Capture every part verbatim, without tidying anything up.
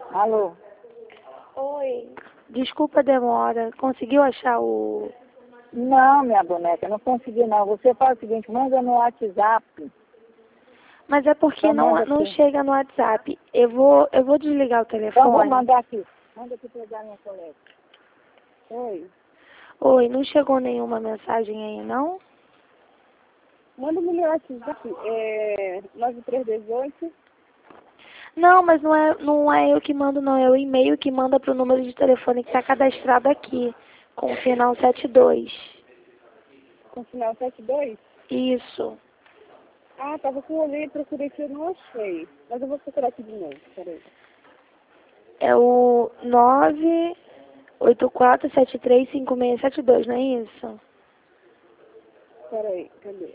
Alô? Oi. Desculpa a demora. Conseguiu achar o... Não, minha boneca, não consegui não. Você faz o seguinte, manda no WhatsApp. Mas é porque Então não, manda não aqui. chega no WhatsApp. Eu vou, eu vou desligar o Então vou telefone. mandar aqui. Manda aqui pra dar minha colega. Oi. Oi, não chegou nenhuma mensagem aí, não? Manda no meu WhatsApp. É nove três um oito. Não, mas não é, não é eu que mando, não. É o e-mail que manda pro número de telefone que está cadastrado aqui, com o final setenta e dois. Com final setenta e dois? Isso. Ah, tava com o olhei e procurei que eu não achei. Mas eu vou procurar aqui de novo. Peraí. É o nove oito quatro sete três cinco seis sete dois, não é isso? Peraí, cadê?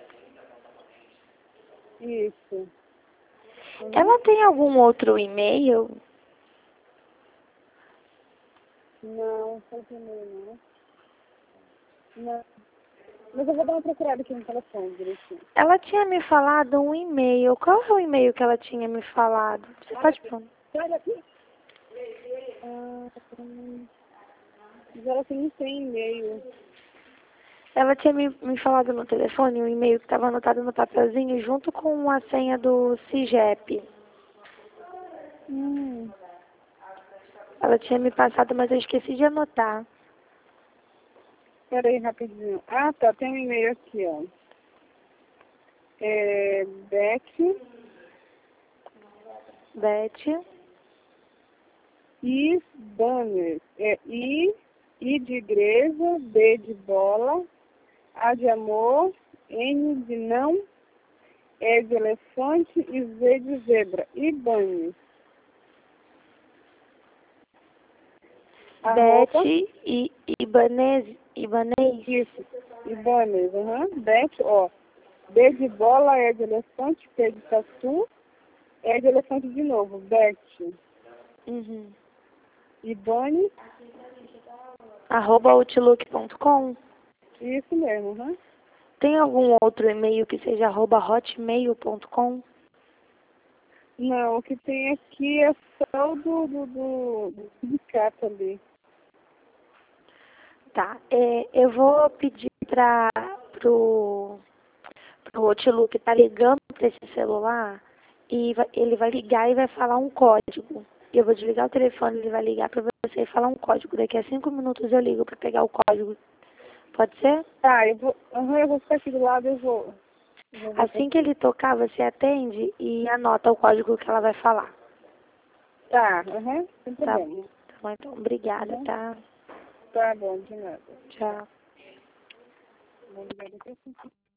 Isso. Uhum. Ela tem algum outro e-mail? Não, só que não. Não. Mas eu vou dar uma procurada aqui no telefone, direitinho. Ela tinha me falado um e-mail. Qual é o e-mail que ela tinha me falado? Você pode perguntar? Sai daqui. Ah, hum, mas ela tem não tem e-mail. Ela tinha me, me falado no telefone um e-mail que estava anotado no papelzinho junto com a senha do CIGEP. Hum, Ela tinha me passado, mas eu esqueci de anotar. peraí, rapidinho. Ah, tá, tem um e-mail aqui, ó. É Beth Beth. e Banners. É I, I de igreja, B de bola, A de amor, N de não, E de elefante e Z de zebra. E Banners. Beth Arroba, e Ibanez. Ibanez. isso, Ibanez, aham, Beth, ó. B de bola, E de elefante, T de tatu, E de elefante de novo, Beth. Uhum. Ibane, Arroba outlook ponto com. isso mesmo, aham. Tem algum outro e-mail que seja arroba hotmail ponto com? Não, o que tem aqui é só o do, do, do, do sindicato ali. Tá. É, eu vou pedir para pro, pro Outlook tá ligando para esse celular e vai- ele vai ligar e vai falar um código. Eu vou desligar o telefone, ele vai ligar para você e falar um código. Daqui a cinco minutos eu ligo para pegar o código. Pode ser? Tá, eu vou, aham, eu vou ficar aqui do lado, eu vou. Eu vou ver Assim que aqui. ele tocar, você atende e anota o código que ela vai falar. Tá, aham, sem Tá, problema. tá bom? Então, obrigada, Uhum. tá? Tá bom, de nada. Tchau. Vou ligar daqui a cinco